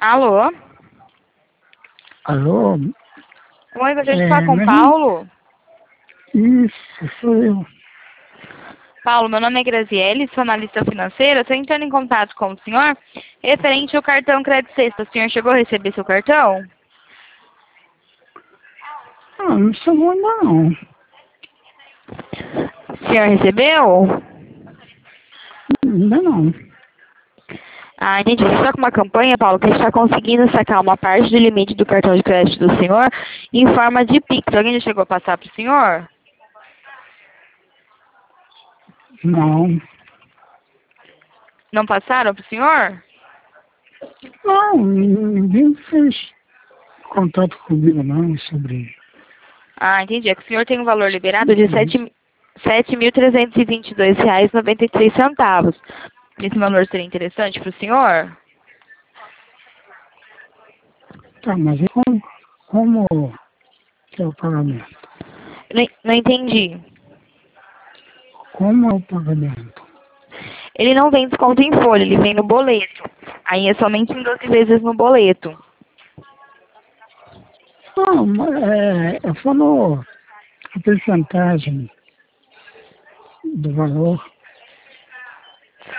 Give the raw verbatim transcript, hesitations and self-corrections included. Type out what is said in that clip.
Alô? Alô? Oi, gostaria de É, falar com o mas- Paulo. Isso, sou eu. Paulo, meu nome é Graziele, sou analista financeira. Estou entrando em contato com o senhor referente ao cartão Crédito Sexta. O senhor chegou a receber seu cartão? Ah, não sou bom não. O senhor recebeu? Ainda não. Ah, entendi. A gente está com uma campanha, Paulo, que a gente está conseguindo sacar uma parte do limite do cartão de crédito do senhor em forma de Pix. Alguém já chegou a passar para o senhor? Não. Não passaram para o senhor? Não, ninguém fez contato comigo não sobre... Ah, entendi. É que o senhor tem um valor liberado de sete mil trezentos e vinte e dois reais e noventa e três centavos. Esse valor seria interessante para o senhor? Tá, mas e como, como que é o pagamento? Não, não entendi. Como é o pagamento? Ele não vem desconto em folha, ele vem no boleto. Aí é somente em doze vezes no boleto. Não, mas é, eu falo a porcentagem do valor.